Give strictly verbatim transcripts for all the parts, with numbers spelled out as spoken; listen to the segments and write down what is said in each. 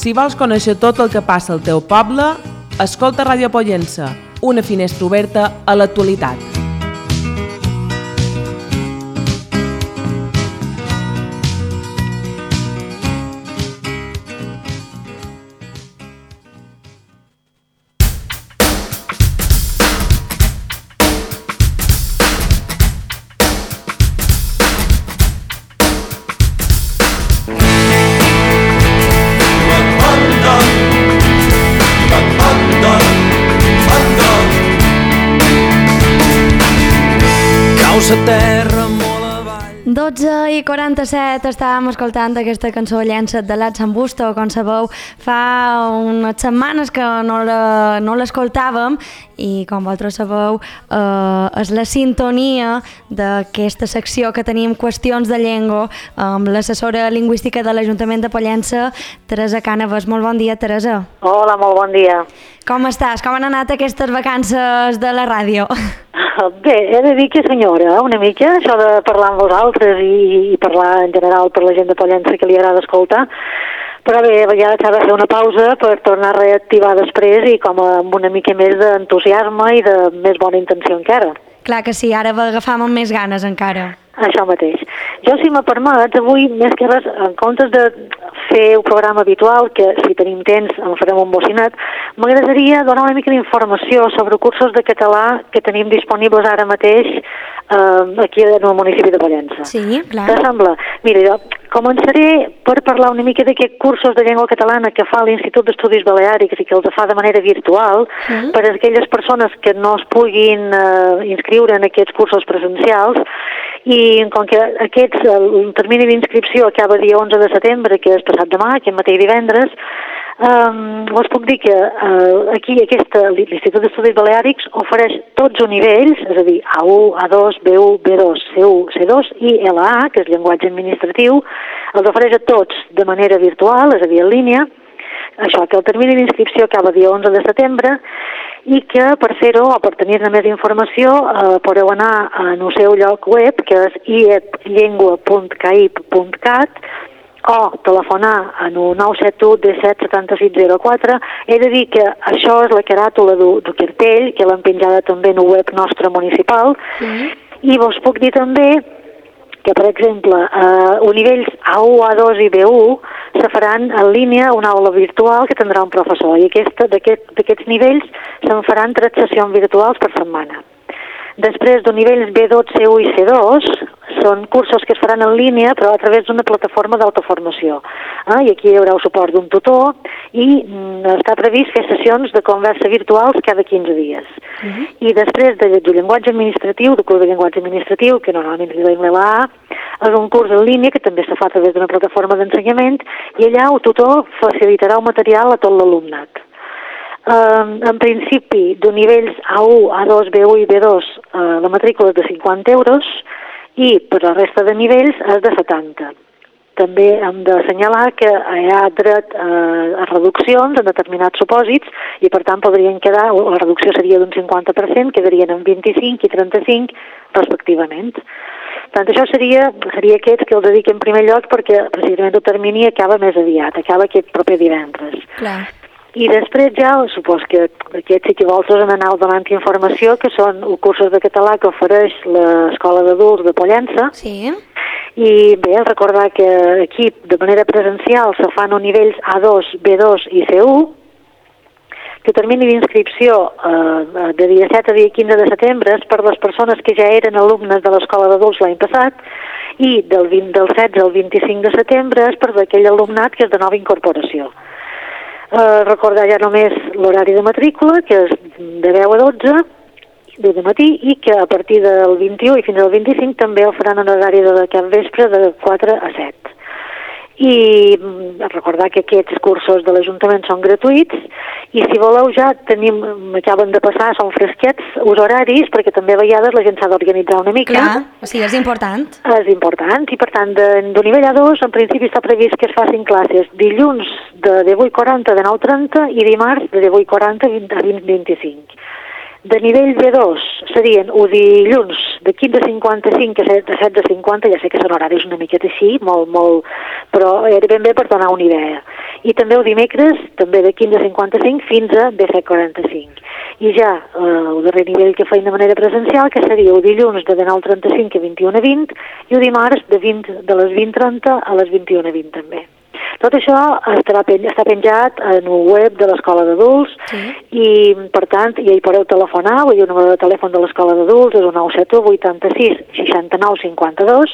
Si vols conèixer tot el que passa al teu poble, escolta Ràdio Pollença, una finestra oberta a l'actualitat. dotze i quaranta-set estàvem escoltant aquesta cançó Llença't de l'At Sant Busto. Com sabeu, fa unes setmanes que no la, no l'escoltàvem i com vosaltres sabeu eh, és la sintonia d'aquesta secció que tenim Qüestions de Llengua amb l'assessora lingüística de l'Ajuntament de Pollença, Teresa Cànovas. Molt bon dia, Teresa. Hola, molt bon dia. Com estàs? Com han anat aquestes vacances de la ràdio? Bé, he de dir que senyora, una mica, això de parlar amb vosaltres i, i parlar en general per la gent de Pollença que li agrada escoltar, però bé, ja s'ha de fer una pausa per tornar a reactivar després i com amb una mica més d'entusiasme i de més bona intenció encara. Clar que sí, ara agafam amb més ganes encara. Això mateix. Jo, si me permets, avui, més que res, en comptes de fer un programa habitual, que si tenim temps en farem un bocinat, m'agradaria donar una mica d'informació sobre cursos de català que tenim disponibles ara mateix eh, aquí en el municipi de Pollença. Sí, clar. Què sembla? Mira, jo començaré per parlar una mica d'aquests cursos de llengua catalana que fa l'Institut d'Estudis Baleàrics i que els fa de manera virtual mm. per a aquelles persones que no es puguin eh, inscriure en aquests cursos presencials. I com que aquests, el termini d'inscripció acaba dia onze de setembre, que és passat demà, aquest mateix divendres, um, us puc dir que uh, aquí aquesta, l'Institut d'Estudis Baleàrics ofereix tots els nivells, és a dir, A u, A dos, B u, B dos, C u, C dos i L A, que és llenguatge administratiu, els ofereix a tots de manera virtual, és a dir, en línia. Això, que el termini d'inscripció acaba dia onze de setembre i que per fer-ho o per tenir-ne més informació eh, podeu anar al seu lloc web, que és i e p llengua punt caip punt cat o telefonar en un nou set u disset setanta-sis zero quatre. He de dir que això és la caràtula del cartell, que l'hem penjada també en el web nostre municipal, mm. i vos puc dir també que, per exemple, eh, els nivells A u, A dos i B u se faran en línia a una aula virtual que tindrà un professor i aquesta, d'aquest, d'aquests nivells se'n faran tres sessions virtuals per setmana. Després, dels nivells B dos, C u i C dos, són cursos que es faran en línia però a través d'una plataforma d'autoformació. Eh? I aquí hi haurà el suport d'un tutor i mm, està previst fer sessions de conversa virtuals cada quinze dies. Uh-huh. I després de, de llenguatge administratiu, de curs de llenguatge administratiu, que normalment es diu l'L A, és un curs en línia que també se fa a través d'una plataforma d'ensenyament i allà el tutor facilitarà el material a tot l'alumnat. Uh, en principi, de nivells A u, A dos, B u i B dos, uh, la matrícula és de cinquanta euros i per la resta de nivells és de setanta. També hem d'assenyalar que hi ha dret uh, a reduccions en determinats supòsits i per tant podrien quedar, la reducció seria d'un cinquanta per cent, quedarien en vint-i-cinc i trenta-cinc respectivament. Tant això seria, seria aquests que els dedico en primer lloc perquè precisament el termini acaba més aviat, acaba aquest proper divendres. Clar. I després ja, supos que aquests sí que vosaltres han anat donant informació, que són els cursos de català que ofereix l'Escola d'Adults de Pollença. Sí. I bé, recordar que aquí de manera presencial se fan els nivells A dos, B dos i C u, que el termini d'inscripció eh, de dia set a dia quinze de setembre és per les persones que ja eren alumnes de l'Escola d'Adults l'any passat i del, vint, del setze al vint-i-cinc de setembre és per aquell alumnat que és de nova incorporació. Uh, recordar ja només l'horari de matrícula, que és de deu a dotze de matí i que a partir del vint-i-u i fins al vint-i-cinc també el faran en horari de cap vespre de quatre a set. I recordar que aquests cursos de l'Ajuntament són gratuïts i si voleu ja tenim, m'acaben de passar, són fresquets els horaris perquè també a vegades la gent s'ha d'organitzar una mica. Clar, o sigui, és important. És important i per tant de, de nivell A dos en principi està previst que es facin classes dilluns de divuit quaranta a nou trenta i dimarts de divuit quaranta a vint vint-i-cinc. De nivell B dos serien o dilluns de quinze cinquanta-cinc a setze cinquanta, ja sé que són horaris una miqueta així, molt, molt, però era ben bé per donar una idea. I també el dimecres, també de quinze a cinquanta-cinc fins a disset quaranta-cinc. I ja eh, el darrer nivell que feien de manera presencial, que seria el dilluns de dinou trenta-cinc a vint-i-una vint i el dimarts de, vint, de les vint trenta a les vint-i-una vint també. Tot això estarà pen, està penjat en el web de l'Escola d'Adults sí. I, per tant, ja hi podeu telefonar, vull dir, el número de telèfon de l'Escola d'Adults és el nou set u vuitanta-sis seixanta-nou cinquanta-dos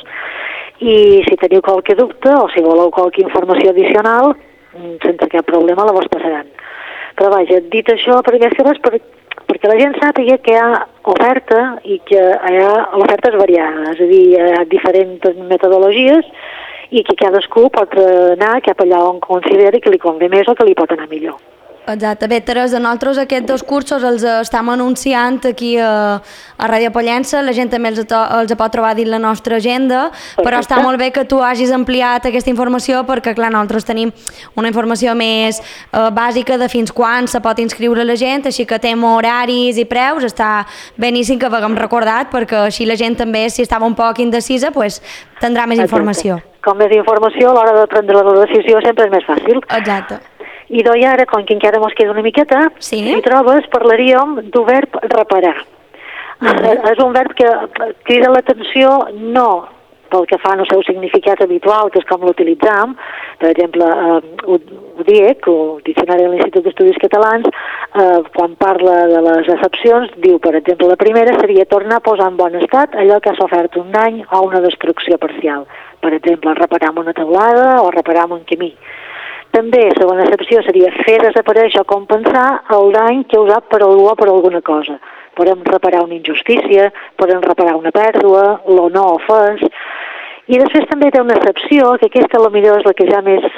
i si teniu qualque dubte o si voleu qualque informació addicional, sense cap problema la vos passaran. Però vaja, dit això, per més que res, per, perquè la gent sàpiga que hi ha oferta i que hi ha ofertes variades, és a dir, hi ha diferents metodologies i que cadascú pot anar cap allà on consideri que li convé més o que li pot anar millor. Exacte. Bé, Teresa, nosaltres aquests dos cursos els estem anunciant aquí a, a Ràdio Pollença, la gent també els, els pot trobar dins la nostra agenda, perfecte. Però està molt bé que tu hagis ampliat aquesta informació perquè, clar, nosaltres tenim una informació més eh, bàsica de fins quan se pot inscriure la gent, així que tenim horaris i preus, està beníssim que ho haguem recordat perquè així la gent també, si estava un poc indecisa, pues, tindrà més Exacte. Informació. Com més informació, a l'hora de prendre la decisió sempre és més fàcil. Exacte. I doncs ara, com que encara mos queda una miqueta, sí? Si trobes, parlaríem d'un verb reparar. Uh-huh. És un verb que crida l'atenció no pel que fa al seu significat habitual, que és com l'utilitzam. Per exemple, eh, ho dic, el Diccionari de l'Institut d'Estudis Catalans, eh, quan parla de les accepcions, diu, per exemple, la primera seria tornar a posar en bon estat allò que ha sofert un dany o una destrucció parcial. Per exemple, reparar una teulada o reparar un camí. També, segona accepció, seria fer desaparèixer o compensar el dany causat per algú o per alguna cosa. Podem reparar una injustícia, podem reparar una pèrdua, l'honor ofès. I després també té una excepció, que aquesta potser és la que ja més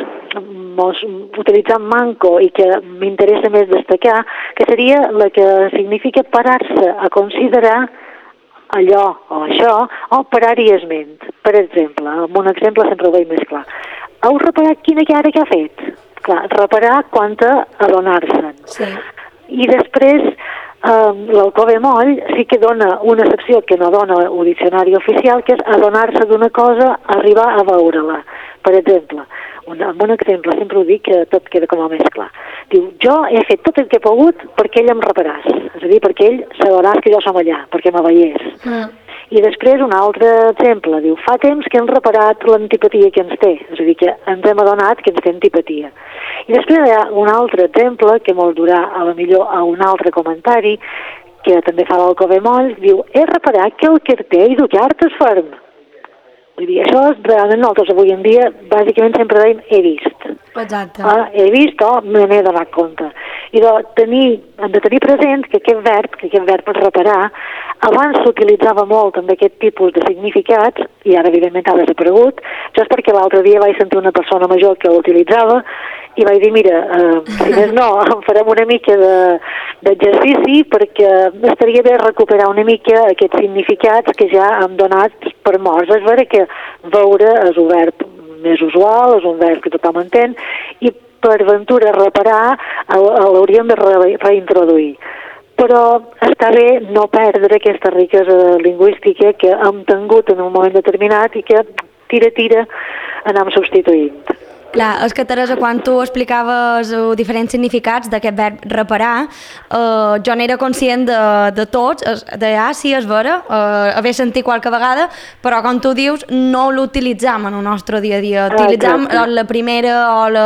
mos utilitzem manco i que m'interessa més destacar, que seria la que significa parar-se a considerar allò o això, o parar-hi esment. Per exemple, amb un exemple sempre ho veig més clar. Heu reparat quina cara que ha fet? Clar, reparar quant a adonar-se'n. Sí. I després, eh, l'Alcove Moll sí que dona una excepció que no dona el diccionari oficial, que és adonar-se d'una cosa, arribar a veure-la. Per exemple, un, amb un exemple, sempre ho dic, que tot queda com a més clar. Diu, jo he fet tot el que he pogut perquè ell em reparàs. És a dir, perquè ell s'adonàs que jo som allà, perquè me veiés. Mm. I després un altre exemple, diu, fa temps que hem reparat l'antipatia que ens té, és a dir, que ens hem adonat que ens té antipatia. I després hi ha un altre exemple, que molt durà a la millor a un altre comentari, que també fa l'Alcove Moll, diu, he reparat que el carter i ducar-te és ferm. Vull dir, això és realment nosaltres avui en dia, bàsicament sempre deim, he vist. Exacte. Ah, he vist o me n'he donat compte. I de tenir, hem de tenir present que aquest verb, que aquest verb per reparar, abans s'utilitzava molt amb aquest tipus de significats, i ara evidentment ha desaparegut. Això és perquè l'altre dia vaig sentir una persona major que l'utilitzava i vaig dir, mira, eh, si més no, en farem una mica d'exercici perquè estaria bé recuperar una mica aquests significats que ja hem donat per morts. És vera que veure és un verb més usual, és un verb que tothom entén, i per ventura reparar l'hauríem de re reintroduir. Però està bé no perdre aquesta riquesa lingüística que hem tingut en un moment determinat i que tira-tira anem substituint. Clar, és que, Teresa, quan tu explicaves uh, diferents significats d'aquest verb reparar, uh, jo n'era conscient de, de tots, de ah, sí, és vera, uh, haver sentit qualque vegada, però com tu dius, no l'utilitzam en el nostre dia a dia. Utilitzam ah, la primera o la,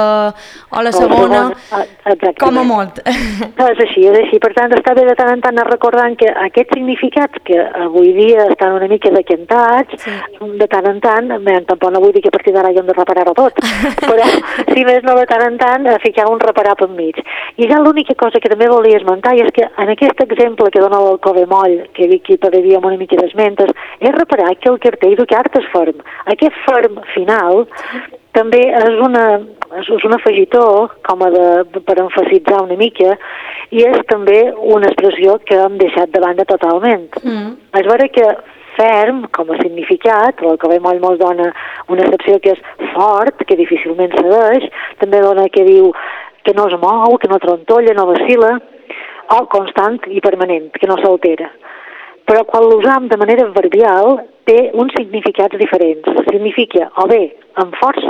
o la segona, segona com a molt. És així, és així. Per tant, està bé de tant en tant recordant que aquests significats que avui dia estan una mica decantats, sí. De tant en tant, bé, tampoc no vull dir que a partir d'ara hi hem de reparar-ho tot, però si més no de tant en tant ficar un reparable enmig. I ja l'única cosa que també volia esmentar és que en aquest exemple que dona l'Alcove Moll, que dic que parlaríem una mica d'esmentes, és reparar que el carter i ducar-te és ferm. Aquest ferm final també és, una, és un afegitó com a de, per emfasitzar una mica i és també una expressió que hem deixat de banda totalment. Mm. És vera que ferm, com a significat, l'Alcove Moll mos dona una excepció que és fort, que difícilment cedeix, també dona que diu que no es mou, que no trontolla, no vacil·la, o constant i permanent, que no s'altera. Però quan l'usam de manera adverbial té uns significats diferents. Significa o bé amb força,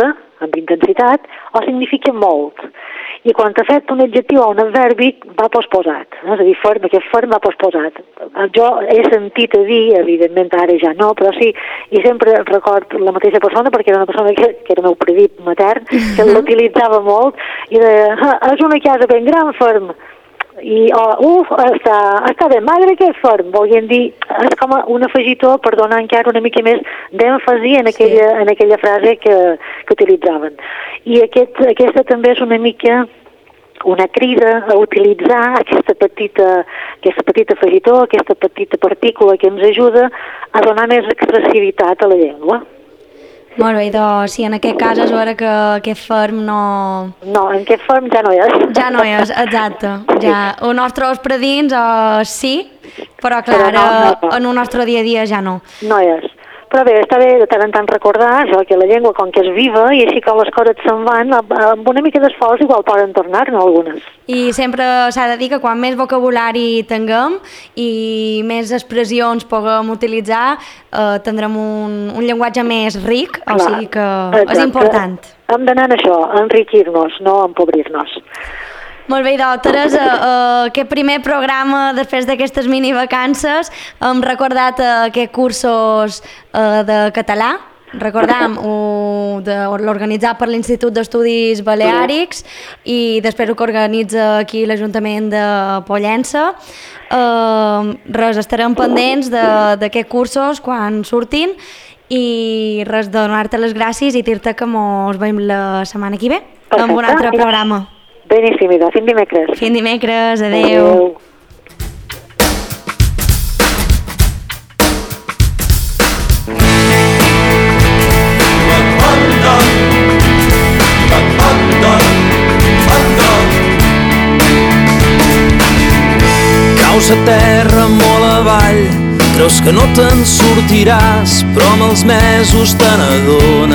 amb intensitat, o significa molt. I quan afecta un adjectiu o un adverbi va posposat, no? És a dir, ferm, aquest ferm va posposat. Jo he sentit a dir, evidentment ara ja no, però sí, i sempre record la mateixa persona, perquè era una persona que, que era el meu predit matern, que l'utilitzava molt, i deia, ah, és una casa ben gran, ferm, i, oh, uf, està, està ben magre que és ferm, volien dir, és com un afegitó per donar encara una mica més d'èmfasi en aquella, sí. en aquella frase que, que utilitzaven. I aquest, aquesta també és una mica una crida a utilitzar aquesta petita, aquesta petita afegitó, aquesta petita partícula que ens ajuda a donar més expressivitat a la llengua. Molt bé, doncs sí, en aquest cas és vera que aquest ferm no... No, en aquest ferm ja no és. Ja no és, exacte. Ja, els nostres predins uh, sí, però clar, però no, no, no. en el nostre dia a dia ja no. No és. Però bé, està bé de tant en tant recordar això, que la llengua, com que és viva, i així com les coses se'n van, amb una mica d'esforç igual poden tornar-ne algunes. I sempre s'ha de dir que quan més vocabulari tinguem i més expressions puguem utilitzar, eh, tindrem un, un llenguatge més ric, clar, o sigui que exacte. És important. Hem d'anar en això, a enriquir-nos, no a empobrir-nos. Molt bé, doncs, Teresa, uh, aquest primer programa després d'aquestes mini vacances hem recordat uh, aquests cursos uh, de català, recordam, uh, de, l'organitzat per l'Institut d'Estudis Baleàrics i després el que organitza aquí l'Ajuntament de Pollença. Uh, res, estarem pendents d'aquests cursos quan surtin i res, donar-te les gràcies i dir-te que mos veiem la setmana que ve amb un altre programa. Beníssim, idò. Fins dimecres. Fins dimecres, adeu. Adeu. Caus a terra molt avall, creus que no te'n sortiràs, però amb els mesos te n'adones